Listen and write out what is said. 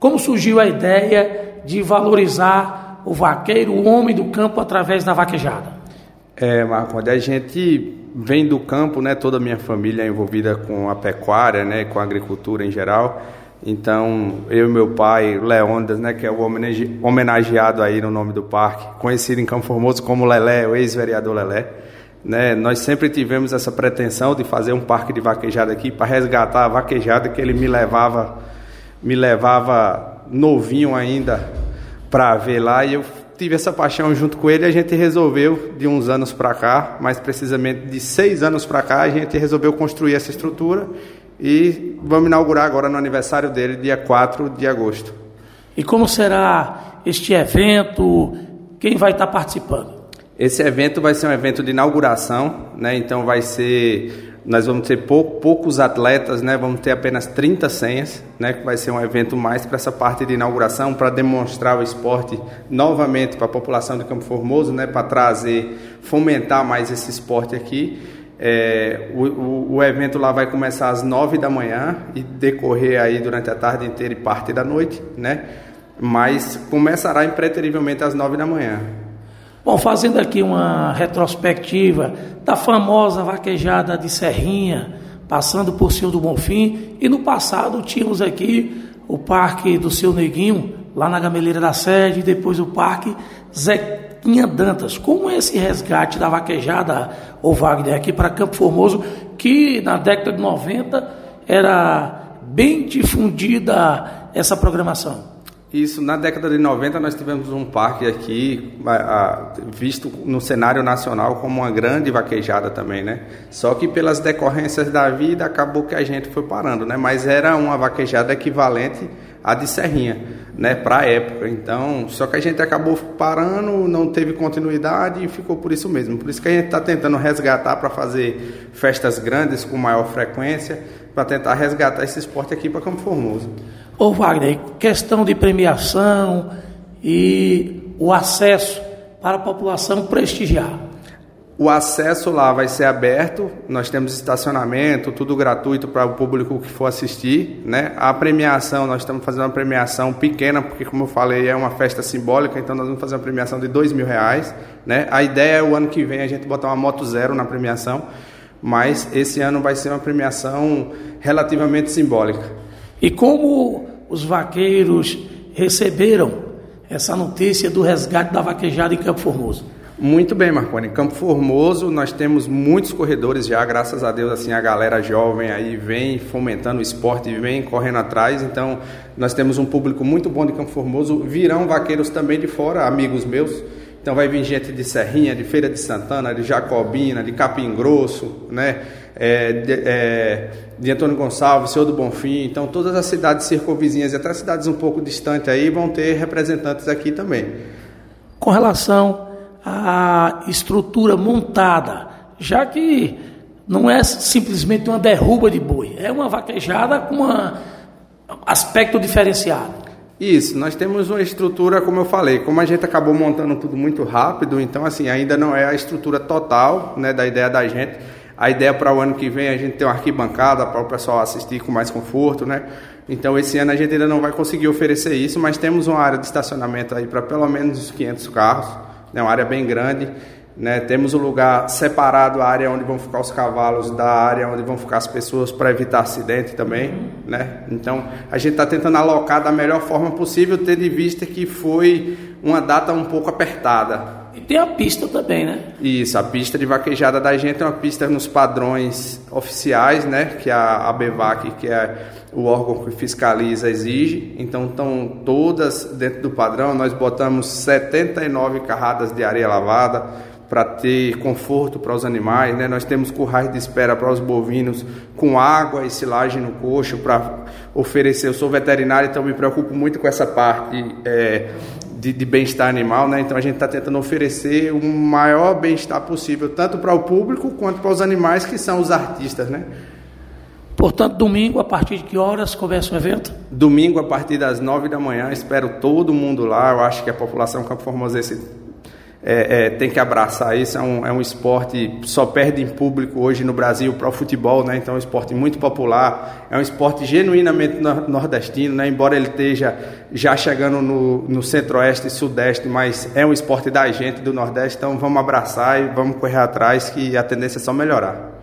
Como surgiu a ideia de valorizar o vaqueiro, o homem do campo, através da vaquejada? Marcondes, a gente vem do campo, né? Toda a minha família é envolvida com a pecuária, né? Com a agricultura em geral. Então, eu e meu pai, Leônidas, né? Que é o homenageado aí no nome do parque, conhecido em Campo Formoso como Lelé, o ex-vereador Lelé. Né? Nós sempre tivemos essa pretensão de fazer um parque de vaquejada aqui para resgatar a vaquejada que ele me levava novinho ainda para ver lá, e eu tive essa paixão junto com ele. A gente resolveu, de uns anos para cá, mais precisamente de 6 anos para cá, a gente resolveu construir essa estrutura e vamos inaugurar agora no aniversário dele, dia 4 de agosto. E como será este evento? Quem vai estar participando? Esse evento vai ser um evento de inauguração, né? Então nós vamos ter poucos atletas, né? Vamos ter apenas 30 senhas, né? Que vai ser um evento mais para essa parte de inauguração, para demonstrar o esporte novamente para a população de Campo Formoso, né? Para fomentar mais esse esporte aqui. O evento lá vai começar às 9 da manhã e decorrer aí durante a tarde inteira e parte da noite, né? Mas começará impreterivelmente às 9 da manhã. Bom, fazendo aqui uma retrospectiva da famosa vaquejada de Serrinha, passando por Senhor do Bonfim, e no passado tínhamos aqui o Parque do Seu Neguinho, lá na Gameleira da Sede, e depois o Parque Zequinha Dantas. Como é esse resgate da vaquejada, ô Wagner, aqui para Campo Formoso, que na década de 90 era bem difundida essa programação? Isso, na década de 90 nós tivemos um parque aqui, visto no cenário nacional como uma grande vaquejada também, né? Só que pelas decorrências da vida acabou que a gente foi parando, né? Mas era uma vaquejada equivalente à de Serrinha, né? Para a época. Então, só que a gente acabou parando, não teve continuidade e ficou por isso mesmo. Por isso que a gente está tentando resgatar para fazer festas grandes com maior frequência, para tentar resgatar esse esporte aqui para Campo Formoso. Ô Wagner, questão de premiação e o acesso para a população prestigiar. O acesso lá vai ser aberto, nós temos estacionamento, tudo gratuito para o público que for assistir, né? A premiação, nós estamos fazendo uma premiação pequena, porque como eu falei, é uma festa simbólica, então nós vamos fazer uma premiação de R$2.000, né? A ideia é o ano que vem a gente botar uma moto zero na premiação, mas esse ano vai ser uma premiação relativamente simbólica. E como os vaqueiros receberam essa notícia do resgate da vaquejada em Campo Formoso? Muito bem, Marconi. Em Campo Formoso nós temos muitos corredores já, graças a Deus, assim, a galera jovem aí vem fomentando o esporte, vem correndo atrás, então nós temos um público muito bom de Campo Formoso. Virão vaqueiros também de fora, amigos meus. Então vai vir gente de Serrinha, de Feira de Santana, de Jacobina, de Capim Grosso, né? De Antônio Gonçalves, Senhor do Bonfim. Então todas as cidades circunvizinhas e até cidades um pouco distantes aí vão ter representantes aqui também. Com relação à estrutura montada, já que não é simplesmente uma derruba de boi, é uma vaquejada com um aspecto diferenciado. Isso, nós temos uma estrutura, como eu falei, como a gente acabou montando tudo muito rápido, então assim, ainda não é a estrutura total, né, da ideia da gente. A ideia para o ano que vem é a gente ter uma arquibancada para o pessoal assistir com mais conforto, né? Então esse ano a gente ainda não vai conseguir oferecer isso, mas temos uma área de estacionamento aí para pelo menos uns 500 carros, né, uma área bem grande, né? Temos um lugar separado, a área onde vão ficar os cavalos da área onde vão ficar as pessoas, para evitar acidente também, né? Então a gente está tentando alocar da melhor forma possível, tendo em vista que foi uma data um pouco apertada. E tem a pista também, né? Isso, a pista de vaquejada da gente é uma pista nos padrões oficiais, né? Que a ABVAC, que é o órgão que fiscaliza, exige. Então estão todas dentro do padrão. Nós botamos 79 carradas de areia lavada para ter conforto para os animais, né? Nós temos currais de espera para os bovinos com água e silagem no coxo para oferecer. Eu sou veterinário, então me preocupo muito com essa parte de bem-estar animal, né? Então a gente está tentando oferecer o maior bem-estar possível, tanto para o público quanto para os animais, que são os artistas, né? Portanto, domingo, a partir de que horas começa o evento? Domingo, a partir das 9 da manhã, espero todo mundo lá. Eu acho que a população campo-formosense tem que abraçar isso. É um esporte, só perde em público hoje no Brasil para o futebol, né? Então é um esporte muito popular, é um esporte genuinamente nordestino, né? Embora ele esteja já chegando no centro-oeste e sudeste, mas é um esporte da gente, do Nordeste. Então vamos abraçar e vamos correr atrás, que a tendência é só melhorar.